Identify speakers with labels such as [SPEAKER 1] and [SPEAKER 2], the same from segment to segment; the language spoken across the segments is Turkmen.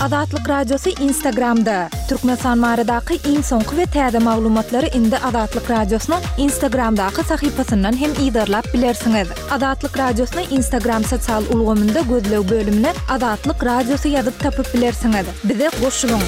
[SPEAKER 1] Azatlyk Radiosu Instagramda. Türkmenistan maradaky iň soňky we täze maglumatlary indi Azatlyk Radiosynyň Instagramdaky sahypasyndan hem ýa-da bilersiňiz. Azatlyk Radiosynyň Instagram sosial ulgamynda gözlew bölümine Azatlyk Radiosu ýazyp tapyp bilersiňiz. Bize goşulyň.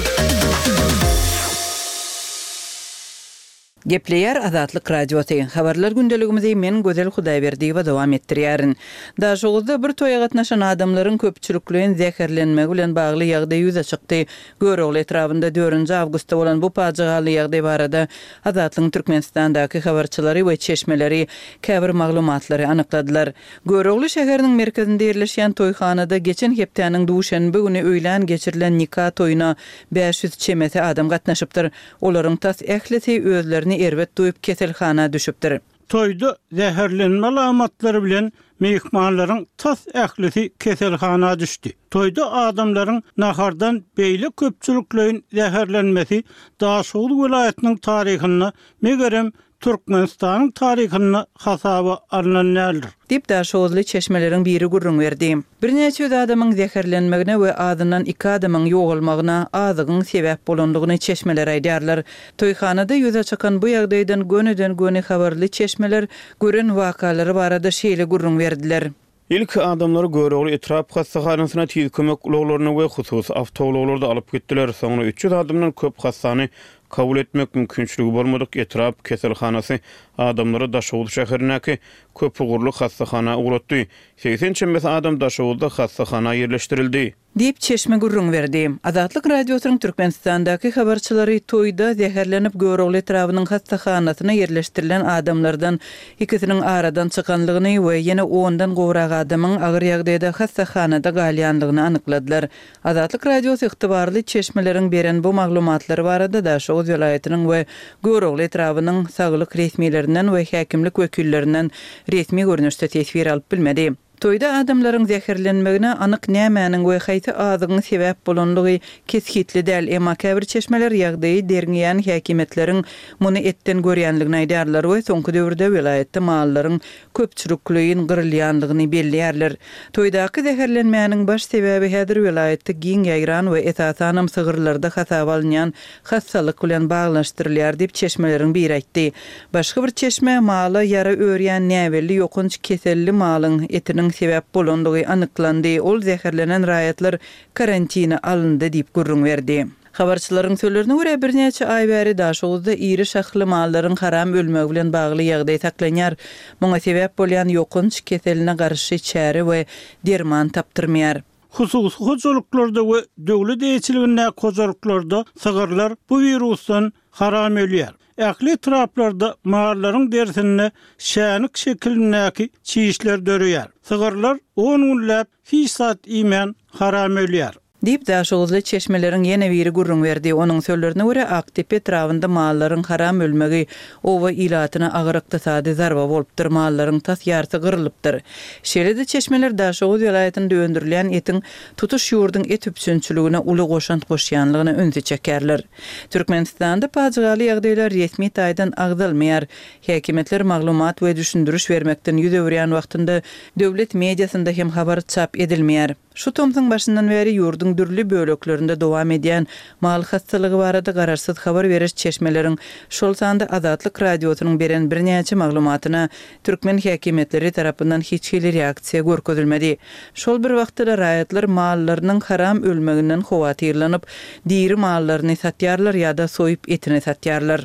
[SPEAKER 2] Gepleyer Azatlyk Radiosu. Habarlar gündeligimizi men Gözel Hudaýberdiýewa dowam etdirýärin. Daşuguzda bir toýa gatnaşan adamlaryň köpçülikliň zäherlenmegi bilen bagly ýagdaý ýüze çykdy. Görogly etrafynda 4-nji awgustda bolan bu paçygaly ýagdaý barada Azatlyk Türkmenistandaky habarçylary we çeşmeleri käbir maglumatlary anykladylar. Görogly şäheriniň merkezinde ýerleşýän toýhanada geçen hepdeniň duşanby güni öýlen geçirilen nikah toýuna 500 çemeti adam gatnaşypdyr. Olaryň tas ählisi özlerini erwet duýup keselhana düşüpdir.
[SPEAKER 3] Toyda zäherlenme alamatlary bilen mehmanlaryň tas ählisi keselhana düşdi. Toyda adamlaryň nahardan beýle köpçüliklerin zäherlenmesi Daşuguly welaýatynyň taryhyna megerem Türkmenistanyň taryhyna hasaba alınanlar.
[SPEAKER 2] Dip Daşuguzly çeşmeleriň biri gurrun berdi. Bir neçe adamyň zäherlenmegine we adyndan 2 adamyň ýogalmagyna azygyň sebäp bolandygyny çeşmeler aýdýarlar. Toýhanada ýüze çykan bu ýagdaýdan göneden-göne habarly çeşmeler gören wakalary barada şeýle gurrun berdiler.
[SPEAKER 4] İlk adamları görogly etrap hassahanasyna tiz kömek ulaglaryny we husus awtowlaglarda alyp gitdiler. Soňra 300 adamdan köp hassany kabul etmek mümkinçiligi bolmadyk etrap keselhanasy adamları Daşuguly şäherindäki köp ugurly hassahana uğratdy. 80 çemmet adam Daşugulda hassahana ýerleşdirildi.
[SPEAKER 2] Dip çeşme gurrun berdi. Azatlyk Radiosynyň Türkmenistandaky habarçylary toýda zäherlenip görogly etrafynyň hassahanasyna ýerleşdirilen adamlardan ikisiniň aradan çykanlygyny we ýene 10-dan gowrak adamyň agyr ýagdaýda hassahanada galýanlygyny anykladylar. Azatlyk Radiosy ygtybarly çeşmeleriň beren bu maglumatlary barada Daşuguly welaýatynyň we görogly etrafynyň saglyk resmiýetlerinden we häkimlik wekillerinden resmi görnüşde tesbir alyp bilmedi. Toyda adamlaryň zäherlenmegine anyk nämäniň we haýsy azygyň sebäp bolandygy keskitli däl, emma käbir çeşmeler ýagdaýy derňýän häkimetleriň muny etden görýänligini aýdýarlar we soňky döwürde welaýatda mallaryň köpçülikligiň gyrylýanlygyny belliýärler. Toýdaky zäherlenmäniň baş sebäbi häzir welaýatda giň ýaýran we esasan sygyrlarda hasaba alynýan hassalyk bilen baglanşdyrylýar diýip çeşmeleriň biri aýtdy. Başga bir çeşme maly ýara örýän näwelli ýokunç keselli malyň etiniň sebäp bolandygy anyklandy. Ol zäherlenen raýatlar karantina alındy diýip gurrun berdi. Habarçylaryň sözlerine görä bir neçe ay bäri Daşuguzda iri şahly mallaryň haram ölmegi bilen bagly ýagdaý taklanýar. Muňa sebäp bolýan ýokunç keseline garşy çäre we derman tapdyrmaýar.
[SPEAKER 3] Husus hoçoluklarda we döwlet eýçiliginde kozoruklarda sagyrlar bu virusdan haram ölýär. Ähli traplarda mallaryň dersine şänik şekilindäki çiýişler dörýär. Sagyrlar 10 günläp hiçsat imen haram ölýär.
[SPEAKER 2] Dip Daşuguzly çeşmeleriň ýene biri gurrun berdi. Onuň sözlerine görä Aktepe etrafynda mallaryň haram ölmegi owa ilatyna agyr ykdysady zarba bolupdyr. Mallaryň tas ýarty gyrylypdyr. Şeýle-de çeşmeler Daşuguly welaýatynda öndürilen etiň tutuş ýurdun et üpsünçiligine uly goşant goşýanlygyny önse çekerler. Türkmenistanda paçygaly ýagdaýlar resmi taýdan agdalmaýar. Häkimetler maglumat we düşündürüş bermekden ýüze berýän wagtynda döwlet mediasynda hem habar çap edilmeýär. Şu tomsyň başyndan beri ýurdun dürli böleklerinde dowam edýän mal hassalygy barada gararsyz habar beriş çeşmeleriň şol sanda Azatlyk Radiosynyň beren bir näçe maglumatyna türkmen häkimetleri tarapyndan hiç hili reaksiýa görkezilmedi. Şol bir wagtda raýatlar mallarynyň haram ölmeginden howatyrlanyp, diri mallaryny satýarlar ýa-da soýup etini satýarlar.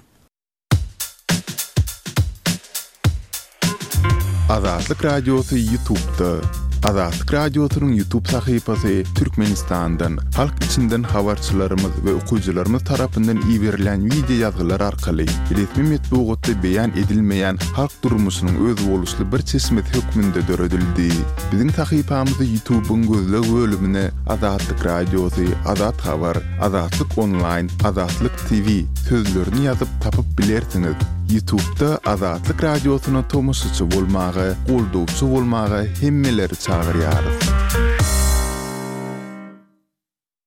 [SPEAKER 5] Azatlyk Radiosu YouTube'da. Azatlyk Radiosynyň YouTube sahypasy Türkmenistandan, halk içinden habarçylarymyz we okuwçylarymyz tarapyndan iýerilen video ýazgylar arkaly resmi metbuatda beýan edilmeýän halk durmuşynyň öz boluşly bir çeşmet hökmünde döredildi. Biziň sahypamyzy YouTube'un gözleg bölümine Azatlyk Radiosy, Azat Habar, Azatlyk Online, Azatlyk TV sözlerini ýazyp tapyp bilersiňiz. YouTube'da Azatlyk Radiosyna tomoşaçy bolmagy, goldowçy bolmagy hemmeleri çagyrýarys.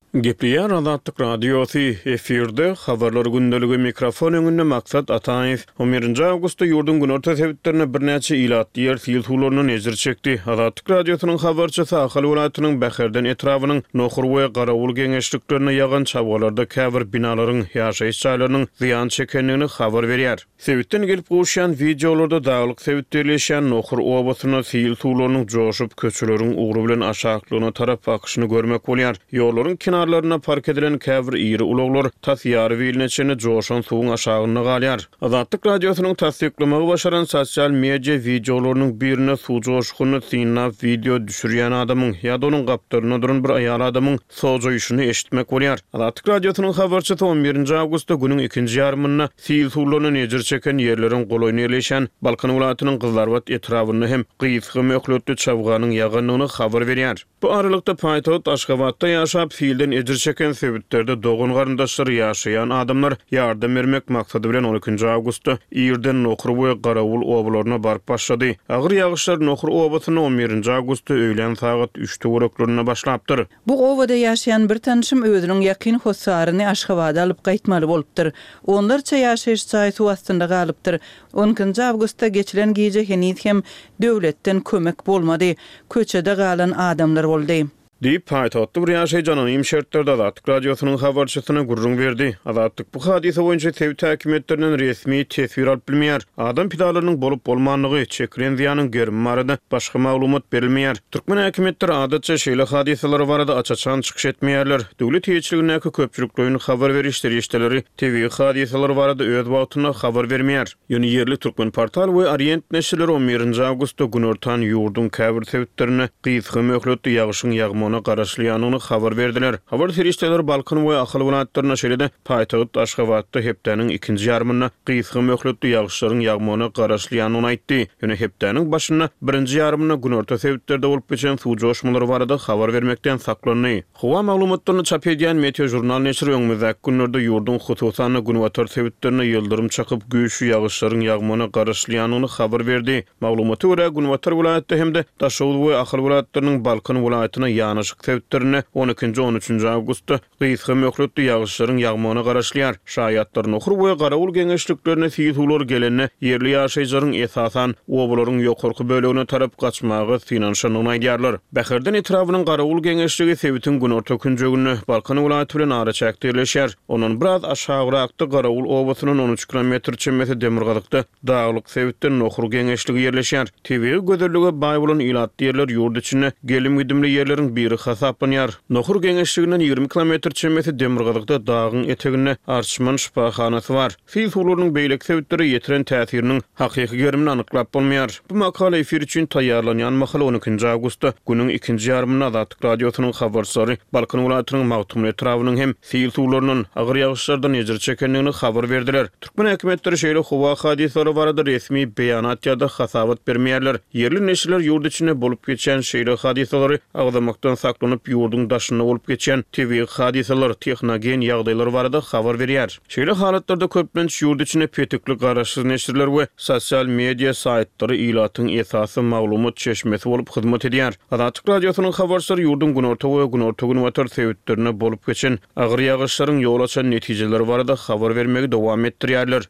[SPEAKER 4] Gepliýär Azatlyk radiosu efirde habarlar gündəligi mikrofon öňünde maksat Ataýew 11-nji awgustda ýurdun günorta sebitlerine birnäçe ilat diýer fiýil nezir çekdi. Azatlyk radiosynyň habarçysy Ahal welaýatynyň Bäherden etrawynyň Nohur we Garawul geňeşliklerine ýagan çabgalarda käbir binalaryň ýaşaýyş çaýlarynyň ziýan çekenligini habar berýär. Sebitten gelip gowşan videolarda daglyk sebitlerleşen Nohur obasyna fiýil suwlarynyň joşup köçeleriň ugry bilen aşaklygyna tarap bakyşyny görmek bolýar. Ýollaryň kenarlarına park edilen käbir iri ulaglar tasyýary bilinçini joşan suwuň aşagyna galýar. Azatlyk radiosynyň tasdiklamagy başaran sosial media videolarynyň birine suw joşugyny synap video düşürýän adamyň ýa-da onuň gapdaryna duran bir aýal adamyň sojaýyşyny eşitmek bolýar. Azatlyk radiosynyň habarçysy 11-nji awgustda günüň 2-nji ýarmyna fiýil suwlaryny nejir çeken ýerleriň golaýyny ýerleşen Balkan welaýatynyň Gyzlarbat etrawyny hem Gyýsgy möhletli çabganyň ýaganyny habar berýär. Bu aralykda paýtagat Aşgabatda ýaşap fiýilden ejir çeken sebitlerde dogun garyndaşlary ýaşaýan adamlar ýardam bermek maksady bilen 12-nji awgustda ýerden Nohur we Garawul obalaryna baryp başlady. Agyr ýagyşlar Nohur obasyny 11-nji awgustda öýlen saat 3-de wagtlarynda başlapdyr.
[SPEAKER 2] Bu obada ýaşaýan bir tanışym özüniň ýakyn hosaryny Aşgabada alyp gaýtmaly bolupdyr. Onlarça ýaşaýyş çaýsy wagtynda galypdyr. 10-njy awgustda geçilen gece henüz hem döwletden kömek bolmady. Köçede galan adamlar boldy.
[SPEAKER 4] Diýip paýtagatda bir ýaşaýjy anonim şertlerde Azatlyk radiosynyň habarçysyna gurrun berdi. Azatlyk bu hadise boýunça tebrik häkimetlerinden resmi tesbir alyp bilmeýär. Adam pidalarynyň bolup bolmanlygy, çekilen ziýanyň germi barada başga maglumat berilmeýär. Türkmen häkimetleri adatça şeýle hadiseler barada açaçan çykyş etmeýärler. Döwlet ýetkiligindäki köpçüliklerini habar berişleri ýeşdeleri TV hadiseler barada öz wagtyna habar bermeýär. Ýöne ýerli türkmen portal we Orient neşirleri 11-nji awgustda günortan ýurdun käbir sebitlerini Gyýsgy möhletli ýagyşyň ýagmyny garaşlýanyny habar berdiler. Habar ferişteler Balkan we Ahal welaýatlaryna şeýle paýtagat Aşgabatda hepdeniň 2-nji ýarmyna Gyýsgy möhletli ýagyşlaryň ýagmyny garaşlýanyny aýtdy. Ýöne hepdeniň başyna 1-nji ýarmyna günorta sebitlerde bolup geçen suw joşmalary barada habar bermekden saklandy. Howa maglumatlaryny çap edýän Meteo jurnal neşri öňümüzdäki günlerde ýurdun hususany günwatar sebitlerine ýyldyrym çakyp güýçlü ýagyşlaryň ýagmyny garaşlýanyny habar berdi. Maglumaty görä günwatar welaýatda hemde Daşowul we Ahal welaýatlarynyň Balkan welaýatyna ýanyşyk sebitlerine 12-13 awgustda Gyýsgy möhletli ýagyşlaryň ýagmyny garaşlýar. Şaýatlar Nohur we Garawul geňeşliklerine fiýil gelenne ýerli ýaşaýjylaryň esasan obalaryň ýokurky bölegine tarap gaçmagy finansiýanyny aýdýarlar. Bäherden etrawynyň Garawul geňeşligi sebitin günorta künjegini Balkan welaýaty bilen ara çäkdirleşýär. Onuň biraz aşagyraqda Garawul obasynyň 13 km çemmesi Demirgazykda daglyk sebitden Nohur geňeşligi ýerleşýär. TV gözellige baý bolan ilat diýerler ýurt içine gelim gidimli ýerleriň biri hasaplanýar. Nohur geňeşliginden 20 km çemmesi Demirgazykda dagyň etegine Arçman şifahanasy bar. Fiýil suwlarynyň beýlek sebitleri ýetiren täsiriniň hakyky gerimini anyklap bolmaýar. Bu makala efir üçin taýýarlanýan makala 12-nji awgustda günüň 2-nji ýarmyna Azatlyk radiosynyň habarçylary Balkan welaýatynyň magtumly etrawynyň hem fiýil suwlarynyň agyr ýagyşlardan ejir çekenligini habar berdiler. Türkmen häkimetleri şeýle howa hadiseleri barada resmi beýanat ýa-da hasabat bermeýärler. Yerli neşirler ýurt içinde bolup geçen şeýle hadiseleri agdamakdan saklanyp ýurdun daşyna bolup geçen TV hadiseler texnogen ýagdaýlar barada habar berýär. Şeýle halatlarda köplenç ýurt içine petikli garaşsyz neşirler we sosial media saýtlary ilatyň esasy maglumat çeşmesi bolup hyzmat edýär. Azatlyk radiosynyň habarçylary ýurdun günorta we günorta günwatar sebitlerine bolup geçen agyr ýagyşlaryň ýol açan netijeleri barada habar bermegi dowam etdirýärler.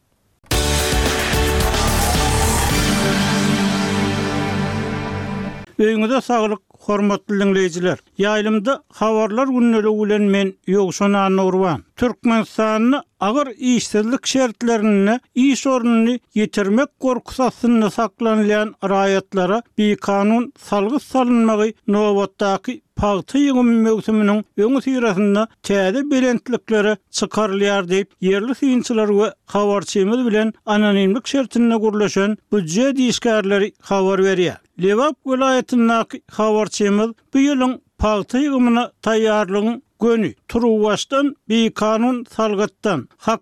[SPEAKER 3] Öňüňizde saglyk, hormatly dinleýijiler. Ýaýlymda habarlar günneligi bilen men Ýogşan Nurwan. Türkmenistanyň agyr işsizlik şertlerini, iş ornuny ýetirmek gorkusasyny saklanýan raýatlara bir kanun salgys salynmagy nowatdaky paýty ýygym mewsumynyň öňü sirasynda täze belentlikleri çykarylýar diýip ýerli synçylar we habarçymyz bilen anonimlik şertine gurlaşan büdje diýişgärleri habar berýär. Lewap welaýatynyň habarçymyz bu ýylyň paýty ýygymyna taýýarlygyň gönü turuwaşdan bir kanun salgatdan hakyny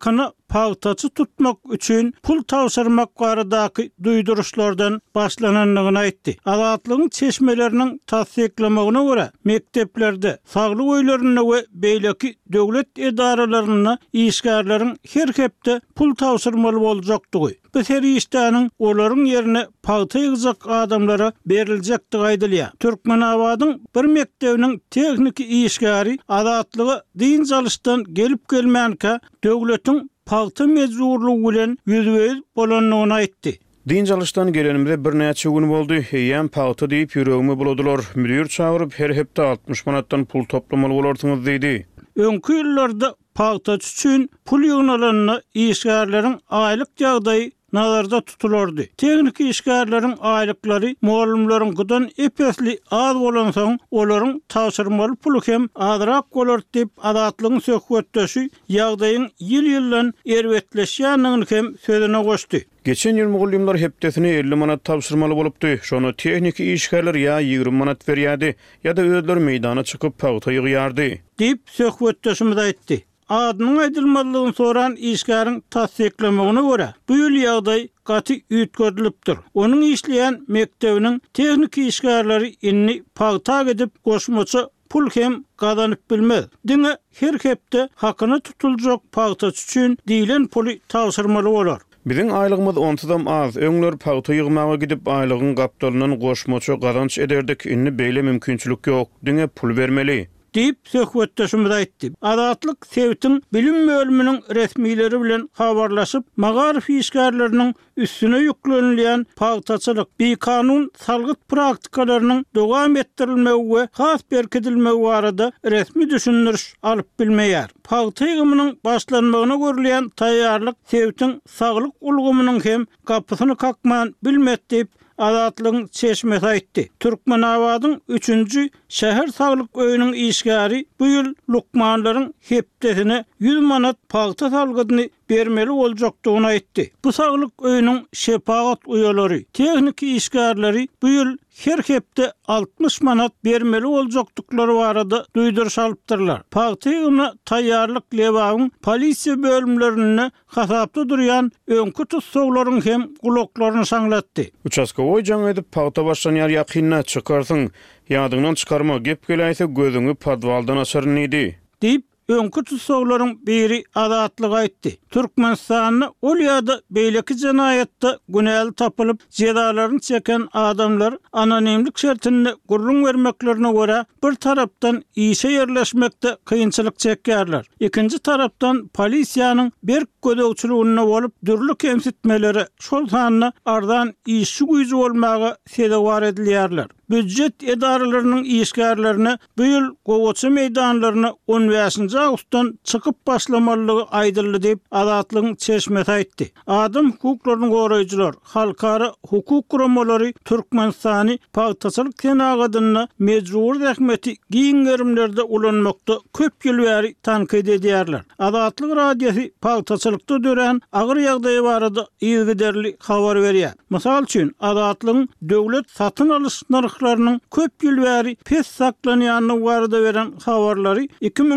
[SPEAKER 3] pagtaçy tutmak üçin pul tawşyrmak baradaky duýduruşlardan başlananlygyny aýtdy. Azatlygyň çeşmeleriniň tasdiklamagyna görä mekteplerde saglyk öýlerini we beýleki döwlet edaralaryna işgärleriň her hepde pul tawşyrmaly boljakdygy. Bu serişdäniň olaryň ýerine pagta ýygyjak adamlara beriljekdi aýdylýar. Türkmenabadyň bir mektebiniň tehnik işgäri azatlygy din çalyşdan gelip gelmänkä döwletiň pagta mezurlugy bilen ýüzüňiz bolanlygyny aýtdy.
[SPEAKER 4] Din çalyşdan gelenimizde bir näçe gün boldy. Heýem pagta diýip ýüregimi buladylar. Müdür çağırıp her hepde 60 manatdan pul toplamaly bolarsyňyz diýdi.
[SPEAKER 3] Öňkü ýyllarda pagtaçy üçin pul ýygnalaryny işgärleriň aýlyk ýagdaýy nazarda tutulurdu. Teknik işgärleriň aýlyklary muallimleriňkinden epesli az bolan soň olaryň tawşyrmaly puly hem azrak bolar diýip azatlygyň söhbetdeşi ýagdaýyň ýyl-ýyldan erwetleşýändigini hem sözüne goşdy.
[SPEAKER 4] Geçen ýyl mugallimler hepdesini 50 manat tawşyrmaly bolupdy. Şonu teknik işgärler ýa 20 manat berýärdi, ýa-da özleri meýdana çykyp pagta ýygýardy
[SPEAKER 3] diýip söhbetdeşimiz aýtdy. Adynyň aýdylmalygyny soran işgäriň tasdiklamagyna görä bu ýyl ýagdaý gaty üýtgörilipdir. Onuň işleýän mektebiniň tehnik işgärleri inni pagta edip goşmaçy pul hem gazanyp bilmez. Diňe her hepde hakyny tutuljak pagtaçy üçin diýilen puly tawşyrmaly bolar.
[SPEAKER 4] Biziň aýlygymyz onsuzam az. Öňler pagta ýygmaga gidip aýlygyň gapdalynyň goşmaçy gazanç ederdik. Inni beýle mümkinçilik ýok. Diňe pul bermeli
[SPEAKER 3] diýip söhbetdeşimiz aýtdy. Azatlyk Sewitiň bilim bölüminiň resmileri bilen habarlaşyp, magarif işgärleriniň üstüne ýüklenilýän pagtaçylyk, beýkanun salgyt praktikalarynyň dowam etdirilmegi we has berkidilmegi barada resmi düşündiriş alyp bilmeýär. Pagta ýygymynyň başlanmagyna görülen taýýarlyk Sewitiň saglyk ulgamynyň hem gapysyny kakman bilmet diýip Azatlygyň çeşmesi aýtdy. Türkmenabadyň 3-nji şäher saglyk öýüniň işgäri bu ýyl lukmanlaryň hepdesine 100 manat pagta salgyny bermeli boljakdygyny aýtdy. Bu saglyk öýüniň şepagat uýalary, tehnik işgärleri bu ýyl her hepde 60 manat bermeli boljakdyklary barada duýduruş alypdyrlar. Pagta ýygyna taýýarlyk lewagyň polisiýa bölümlerine hasapda durýan öňkü tutsaglaryň hem gulaklaryny saňlatdy.
[SPEAKER 4] Uçaskowy jaň edip pagta başlanýar ýakyna çykarsyň, ýadyňdan çykarma, gep gelaýsa gözüňi padwaldan açaryn idi
[SPEAKER 3] diýip öňkü tutsaglaryň biri azatlyk aýtdy. Türkmenistanyň ol ýa-da beýleki jinaýatda günäli tapylyp jezalaryny çeken adamlar anonimlik şertinde gurrun vermeklerine görä bir tarapdan işe ýerleşmekde kynçylyk çekýärler. Ikinji tarapdan polisiýanyň berk gödökçiligine bolup dürli kemsitmeleri şol sanyna ardan işçi güýji bolmagy sebäp edilýärler. Büdjet edaralarynyň işgärlerine bu ýyl gowaçy meýdanlaryna 15-nji awgustdan çykyp başlamalygy aýdyldy diýip Azatlygyň çeşmesi aýtdy. Adam hukuklaryny goraýjylar, halkara hukuk guramalary Türkmenistany pagtaçylyk tenagadyna mejbur rahmeti giňgerimlerde ulanmakda köp ýyl bäri tankyd edýärler. Azatlyk radiosy pagtaçylykda dören agyr ýagdaýy barada ýygyderli habar berýär. Mysal üçin Azatlygyň döwlet satyn alyş narhlarynyň köp ýyl bäri pes saklanýanyny barada beren habarlary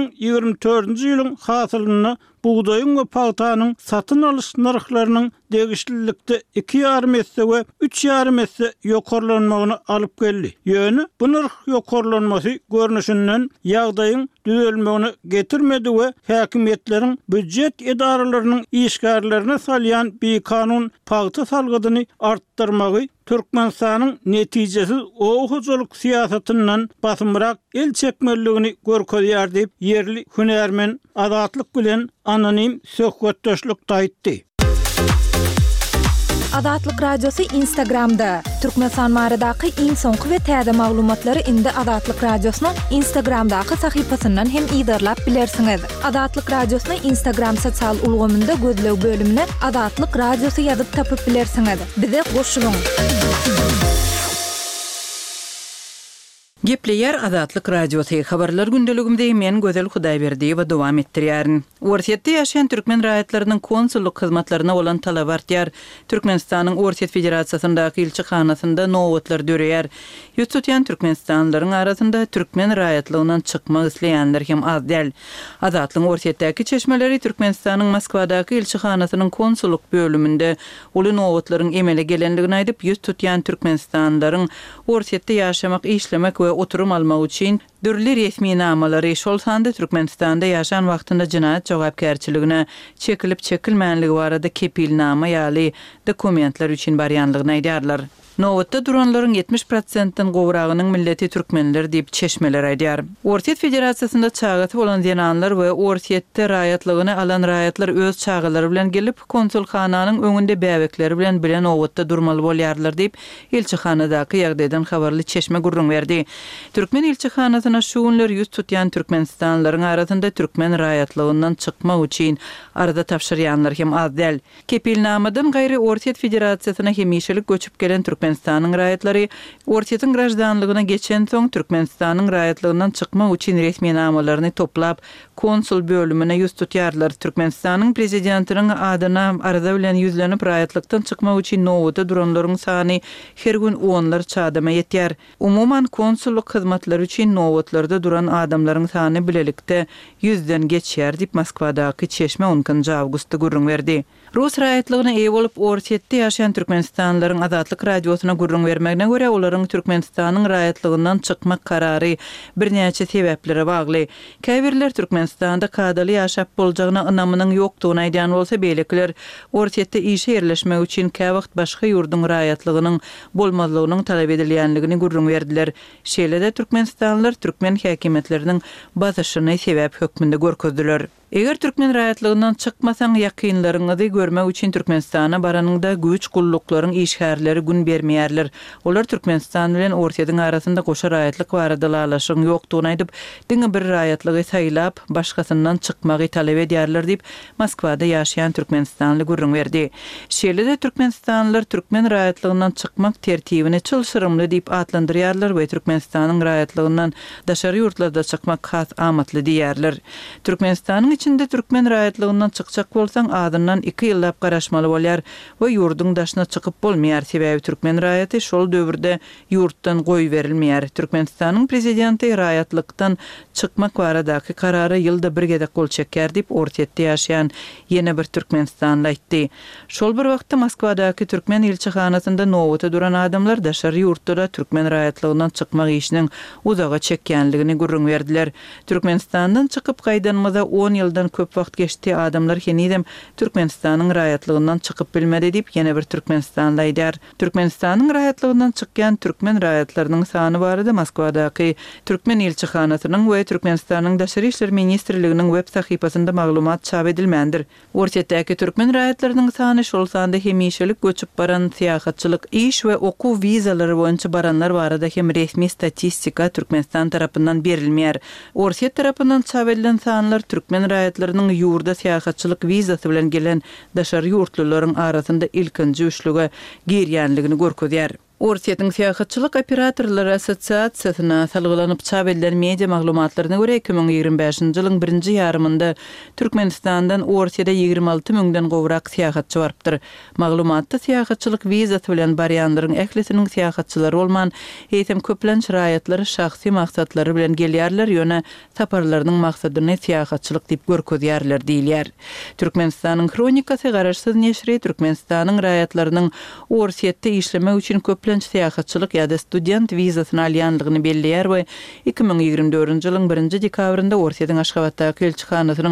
[SPEAKER 3] 2024-nji ýylyň hasylyny buğdayın ve pagtanyň satyn alyş narhlarynyň degişlilikde 2,5 we 3,5 ýokarlanmagyny alyp geldi. Ýöne bu narh ýokarlanmasy görnüşinden ýagdaýyň düzelmegini getirmedi we häkimetleriň büdjet edaralarynyň işgärlerine salýan beýkanun pagta salgyny artdyrmagy Türkmenistanyň netijesiz oğuculuk siýasatynyň basymyrak el çekmeligini görkezýär diýip yerli hünärmen Azatlyk bilen anonim söhbetdeşlik aýtdy.
[SPEAKER 1] Azatlyk radiosu Instagramda. Türkmenistan baradaky iň soňky we täze maglumatlary indi Azatlyk radiosynyň Instagramdaky sahypasyndan hem ýygyrlap bilersiňiz. Azatlyk radiosyny Instagram sosial ulgamynda gözlew bölümine Azatlyk radiosu ýazyp tapyp bilersiňiz. Bize goşulyň.
[SPEAKER 2] Gepleyer Azatlyk Radiosu habarlar gündeligimde men Gözel Hudaýberdiýewa dowam etdirýärin. Orsiýetde ýaşaýan türkmen raýatlarynyň konsulluk hyzmatlaryna bolan talap artýar. Türkmenistanyň Orsiýet Federatsiýasyndaky ilçihanasynda nowatlar döreýär. Ýüz tutýan türkmenistanlylaryň arasynda türkmen raýatlygynyň çykmak isleýänler hem az däl. Azatlyň Orsiýetdäki çeşmeleri Türkmenistanyň Moskwadaky ilçihanasynyň konsulluk bölüminde uly nowatlaryň emele gelenligini aýdyp, ýüz tutýan türkmenistanlylaryň Orsiýetde ýaşamak, işlemek we oturum almak üçin dürli resmi namalary şol sanda Türkmenistanda ýaşan wagtynda jinayet jogapkärçiligine çekilip çekilmänligi barada kepilnama ýaly dokumentler üçin barýanlygyny aýdýarlar. Nowatda duranlaryň 70%-den gowragynyň milleti türkmenler diýip çeşmeler aýdýar. Orsiýet Federatsiýasynda çagaty bolan zenanlar we Orsiýetde raýatlygyny alan raýatlar öz çagalary bilen gelip konsulhananyň öňünde bäwekleri bilen Nowatda durmaly bolýarlar diýip ilçihanadaky ýagdaýdan habarly çeşme gurrun berdi. Türkmen ilçihanasyna şu günler ýüz tutýan türkmenistanlylaryň arasynda türkmen raýatlygyndan çykmak üçin arada tapşyrýanlar hem az däl. Kepilnamadan gaýry Orsiýet Federatsiýasyna hemişelik göçüp gelen Türkmenistanyň raýatlary Orsiýetiň graçdanlygyna geçen soň Türkmenistanyň raýatlygyndan çykmak üçin resmi namalaryny toplap konsul bölümine ýüz tutýarlar. Türkmenistanyň prezidentiniň adyna arada bilen ýüzlenip raýatlykdan çykmak üçin nowatda duranlaryň sany her gün onlar çadama ýetýär. Umuman konsulluk hyzmatlary üçin nowatlarda duran adamlaryň sany bilelikde 100den geçýär diýip Moskwadaky çeşme 10 awgustda gurrun berdi. Rus raýatlygyna eýe bolup Orsiýetde ýaşaýan türkmenistanlylaryň Azatlyk Radiosuna gurrun bermegine görä olaryň Türkmenistanyň raýatlygyndan çykmak karary birnäçe sebeplere bagly. Käbirler Türkmenistanda kadaly ýaşap boljagyna ynamynyň ýokdugyny aýdýan bolsa, beýlekler Orsiýetde işe ýerleşmek üçin käwagt başga ýurdun raýatlygynyň bolmazlygynyň talap edilýänligini gurrun berdiler. Şeýlede türkmenistanlylar türkmen häkimetleriniň basyşyny sebäp hökmünde görkezdiler. Eger türkmen raýatlygyndan çykmasaň ýakynlaryňyzy görmek üçin Türkmenistana baranyňda güç gulluklaryň işgärleri gün bermeýärler. Olar Türkmenistan bilen Orsiýetiň arasynda goşa raýatlyk barada lalaşyň ýokdugyny aýdyp, diňe bir raýatlygy saýlap başgasyndan çykmagy talap edýärler diýip Moskwada ýaşaýan türkmenistanly gurrun berdi. Şeýlede türkmenistanlylar türkmen raýatlygyndan çykmak tertibini çylşyrymly diýip adlandyrýarlar we Türkmenistanyň raýatlygyndan daşary ýurtlarda çykmak has amatly diýerler. Türkmenistanyň içinde türkmen raýatlygyndan çykjak bolsaň adyndan 2 ýyllap garaşmaly bolýar we ýurduň daşyna çykyp bolmaýar. Sebäbi türkmen raýaty şol döwürde ýurtdan goý berilmeýär. Türkmenistanyň prezidenti raýatlykdan çykmak baradaky karary ýylda bir gede kol çeker diýip Orsiýetde ýaşaýan ýene bir türkmenistanly aýtdy. Şol bir wagtda Moskwadaky türkmen ilçihanasynda nowata duran adamlar daşary ýurtda türkmen raýatlygyndan çykmak işiniň uzaga çekýänligini gurrun berdiler. Türkmenistandan çykyp gaýdanmada 10 ýyldan köp wagt geçdi. Adamlar henidem Türkmenistanyň raýatlygyndan çykyp bilmedi diýip ýene bir türkmenistanly aýdýar. Türkmenistanyň raýatlygyndan çykýan türkmen raýatlarynyň sany barada Moskwadaky türkmen ilçihanasynyň we Türkmenistanyň daşary işler ministrliginiň web sahypasynda maglumat çap edilmändir. Orsiýetdäki türkmen raýatlarynyň sany şol sanda hemişelik göçüp baran syýahatçylyk, iş we okuw wizalary boýunça baranlar barada hem resmi statistika Türkmenistan tarapyndan berilmeýär. Orsiýet tarapyndan çap edilen sanlar türkmen raýatlarynyň ýurda syýahatçylyk wizasy bilen gelen daşary ýurtlularyň arasynda ilkinji üçlüge girýänligini görkezýär. Orsiýetiň syýahatçylyk operatorlary assosiasiýasyna salgylanyp çap edilen media maglumatlaryna görä 2025-nji ýylyň 1-nji ýarymynda Türkmenistandan Orsiýede 26 000den gowrak syýahatçy barpdyr. Maglumatda syýahatçylyk wizasy bilen barýanlaryň ählisiniň syýahatçylary bolman, eýsem köplenç raýatlary şahsy maksatlary bilen gelýärler, ýöne saparlarynyň maksadyny syýahatçylyk diýip görkezýärler diýilýär. Türkmenistanyň kronikasy garaşsyz neşri Türkmenistanyň raýatlarynyň Orsiýetde işlemek üçin köp syýahatçylyk ýa-da student wizasyny alýanlygyny belliýär we 2024-nji ýylyň 1-nji dekabrynda Orsiýetiň Aşgabatdaky elçihanasynyň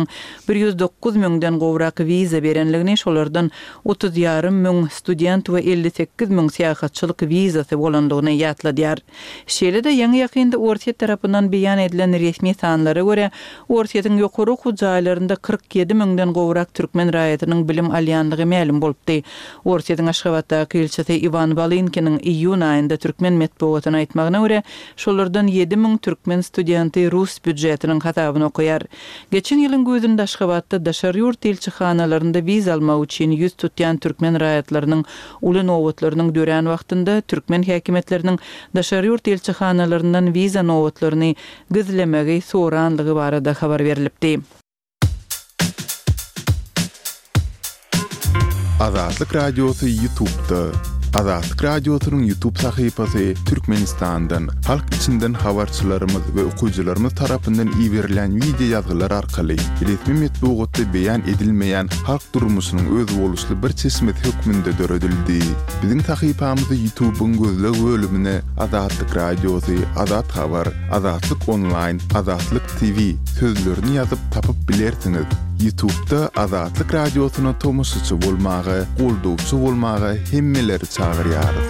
[SPEAKER 2] 109 000den gowrak wiza berenligini, şolardan 30,5 000 student we 58 000 syýahatçylyk wizasy bolandygyny ýatladýar. Şeýlede ýa-ni ýakynda Orsiýet tarapyndan beýan edilen resmi sanlara görä Orsiýetiň ýokary okuw jaýlarynda 47 000den gowrak türkmen raýatynyň bilim alýanlygy ma'lum bolupdy. Orsiýetiň Aşgabatdaky elçisi Ivan Balinkiniň iyun ayında türkmen metbuatyna aýtmagyna görä, şolardan 7000 türkmen studenty rus büdjetiniň hatabyny okuýar. Geçen ýylyň gözünde Aşgabatda daşary ýurt elçixanalarynda wiza almak üçin 100 tutýan türkmen raýatlarynyň uly nowatlarynyň dören wagtynda türkmen häkimetleriniň daşary ýurt elçixanalaryndan wiza nowatlaryny gizlemegi soranlygy barada habar berilipdi.
[SPEAKER 5] Azatlyk Radiosu YouTube'da. Azatlyk Radiosu'nun YouTube sahypasy Türkmenistan'dan, halk içinden habarçylarymyz we okuyjylarymyz tarapyndan iýerilen video ýazgylar arkaly resmi metbuatda beýan edilmeýän halk durmuşynyň öz boluşly bir çeşmet hökmünde döredildi. Biziň sahypamyzy YouTube'un gözleg bölümine Azatlyk Radiosu, Azat Habar, Azatlyk Online, Azatlyk TV sözlerini ýazyp tapyp bilersiňiz. YouTube'da Azatlyk Radiosu'na tomoşçy bolmagy, goldowçy bolmagy hemmeleri çağırýarys.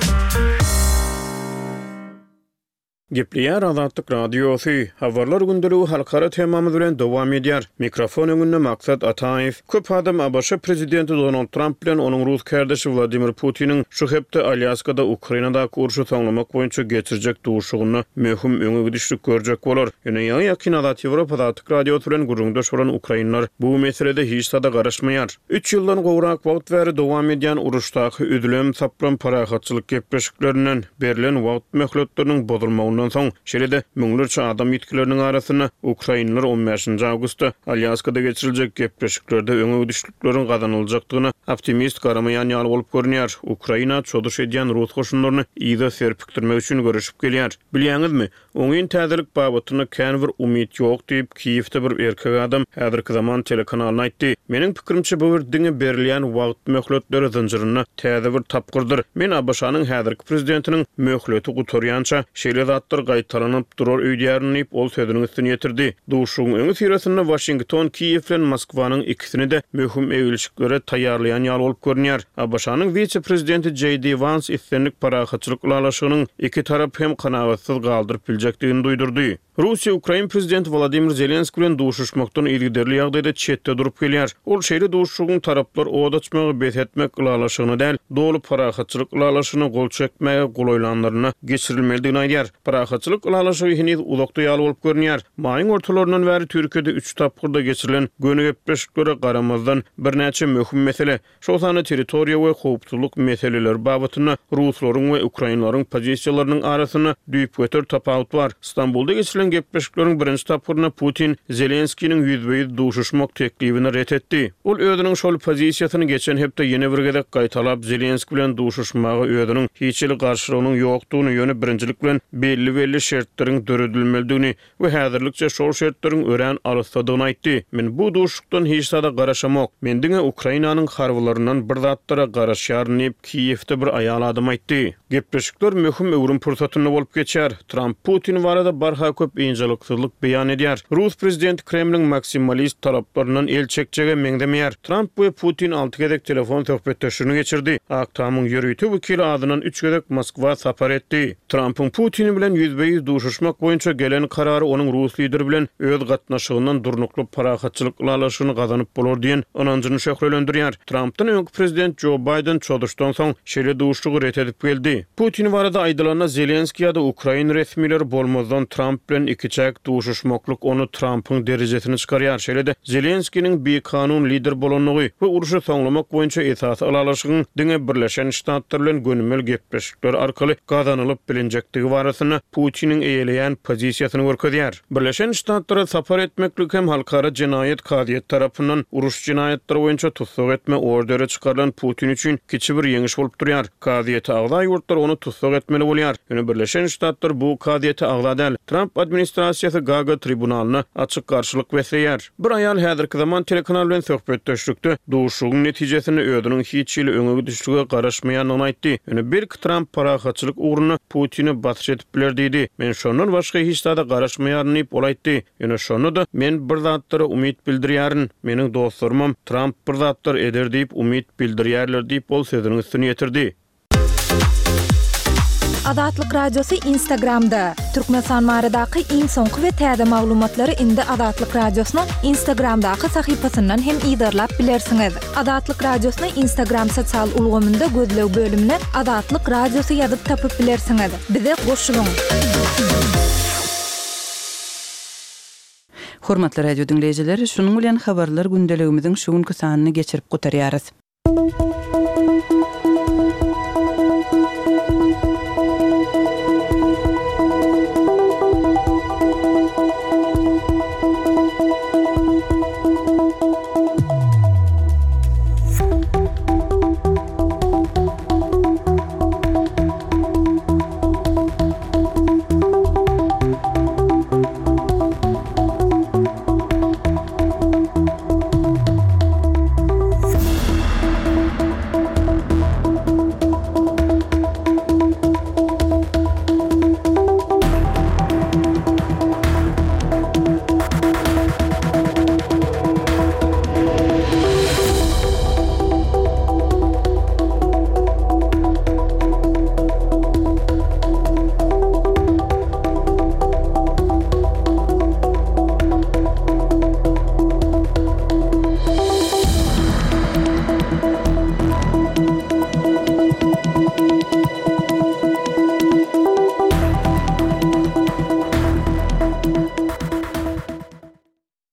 [SPEAKER 4] Gepliyar Azatlyk Radiosu, habarlar gündürü halkara temamı bilen dowam edýär. Mikrofon öňünde Maksat Ataýew. Köp adam ABC prezidenti Donald Trump bilen onuň Rus kardeşi Vladimir Putiniň şu hepde Alyaskada Ukrainada urşy soňlamak boýunça geçirjek duşugyny möhüm öňe gidişlik görjek bolar. Ýöne ýakin Azat Ýewropa Azatlyk Radiosu bilen gurrundaş bolan Ukrainlar bu meselede hiç sada garaşmaýar. 3 ýyldan gowrak wagt bäri dowam edýän uruşdaky ödülem saplan parahatçylyk gepleşiklerinden berilen wagt möhletleriniň bozulmagyny ondan soň şeýle müňlerçe adam ýetkileriniň arasyna Ukrainler 15-nji awgustda Alyaskada geçiriljek gepleşiklerde öňe düşükleriň gazanyljakdygyna optimist garamaýan ýaly bolup görünýär. Ukraina çoduş edýän Rus goşunlaryny ýa-da serpikdirmek üçin görüşip gelýär. Bilýäňizmi, oňyn täzelik babatyny kän bir umyt ýok diýip Kiýewde bir erkek adam häzirki zaman telekanalyna aýtdy. Meniň pikirimçe bu bir diňe berilýän wagt möhletleri zinjirini täze bir tapgyrdyr. Men ABC-nyň häzirki prezidentiniň möhleti gutarýança şeýle gaýtalanyp durar öýdýärni ol sözüniň üstüne ýetirdi. Duşuň öňü sirasynda Washington, Kiýew bilen Moskwaның ikisini de möhüm eýilişiklere taýýarlayan ýaly bolup görünýär. ABC-nyň vice-prezidenti J.D. Vance islenlik parahatçylyk ulalaşygynyň iki tarap hem kanagatsyz galdyryp biljekdigini duýdurdy. Russiya Ukraina prezidenti Vladimir Zelenskiy bilen duşuşmakdan ilgiderli ýagdaýda çetde durup gelýär. Ol şeýle duşuşyň taraplar odaçmagy bethetmek ulalaşygyny däl, dolu parahatçylyk ulalaşygyny gol çekmäge golaýlanlaryna geçirilmelidigini aýdýar. Parahatçylyk ulalaşygy heniz uzakda ýaly bolup görünýär. Maýyň ortalaryndan bäri Türkiýede 3 tapgyrda geçirilen göni gepleşiklere garamazdan bir näçe möhüm mesele, şol sany territoriýa we howpsuzlyk meseleleri babatyna Ruslaryň we Ukrainalaryň pozisiýalarynyň arasyna düýüp götür tapawut bar. İstanbulda geçirilen gepleşikleriň birinji tapgyrına Putin Zelenskiýiň ýüzbeýiz duşuşmak teklibini ret etdi. Ol özüniň şol pozisiýasyny geçen hepde ýene bir gezek gaýtalap Zelenskiy bilen duşuşmagy özüniň hiçli garşylygynyň ýokdugyny ýöne birinjilik bilen belli şertleriň döredilmelidigini we häzirlikçe şol şertleriň ören alysadygyny aýtdy. Men bu duşukdan hiç sada garaşamak. Men diňe Ukrainanyň harbylaryndan bir zatlara garaşýarny Kiýewde bir aýal adam aýtdy. Gepleşikler möhüm öwrüm pursatyny bolup geçer. Trump Putin barada barha köp ýynjylyksyzlyk beýan edýär. Rus prezidenti Kremliň maksimalist taraplaryndan el çekjege meňdemeýär. Trump we Putin 6 gezek telefon söhbetleşigini geçirdi. Aktamyň ýörüýti wekili adynan 3 gezek Moskwa sapar etdi. Trump'ın Putin bilen ýüzbeýiz duşuşmak boýunça gelen karary onuň Rus lideri bilen öz gatnaşygyndan durnukly parahatçylyk ulalaşygyny gazanyp bolar diýen onanjyny şöhrelendirýär. Trump'dan öňkü prezident Joe Biden çoduşdan soň şeýle duşuşygy ret edip geldi. Putin barada aýdylanyna Zelenskiy ýa-da Ukraina resmileri bolmazdan Trump bilen iki çäk duşuşmaklyk onu Trump'ın derejesini çykarýar. Şeýle-de Zelenskiýiň bir kanun lider bolanlygy we uruşy soňlamak boýunça esas ulalaşygyň diňe Birleşen Ştatlar bilen gönümmel gepleşikler arkaly gazanylyp bilinjektigi barasyna Putiniň eýeleýän pozisiýasyny görkezýär. Birleşen Ştatlara sapar etmeklik hem halkara jenaýet kadyet tarapyndan uruş jenaýetleri boýunça tutsak etme orderi çykarylan Putin üçin kiçi bir ýeňiş bolup durýar. Kadyet agza ýurtlar onu tutsak etmeli bolýar. Ýöne Birleşen Ştatlar bu kadyeti agza däl. Trump administrasiýasy Gaga tribunalyna açyk garşylyk beslýär. Bir aýal häzirki zaman telekanal bilen söhbetleşikde duşugyň netijesini özüniň hiç ýyly öňe düşüşige garaşmaýanyny aýtdy. Ýöne bir Trump parahatçylyk uğruna Putini batış etip biler diýdi. Men şondan başga hiç sada garaşmaýaryn diýip olaýtdy. Ýöne şonu da men bir zatlara umyt bildirýärin. Meniň dostlarym Trump bir zatlar eder diýip umyt bildirýärler diýip bol sözüniň üstüne ýetirdi.
[SPEAKER 1] Azatlyk Radiosu Instagramda. Türkmenistan maradaky iň soňky we täze maglumatlary indi Azatlyk Radiosynyň Instagramdaky sahypasyndan hem ýerlap bilersiňiz. Azatlyk Radiosynyň Instagram sosial ulgamynda gözlew bölümine Azatlyk Radiosu ýazyp tapyp bilersiňiz. Bize goşulyň.
[SPEAKER 2] Hormatly radio dinleýijiler, şunuň bilen habarlar gündeligimiziň şu günkü sanyny geçirip gutarýarys.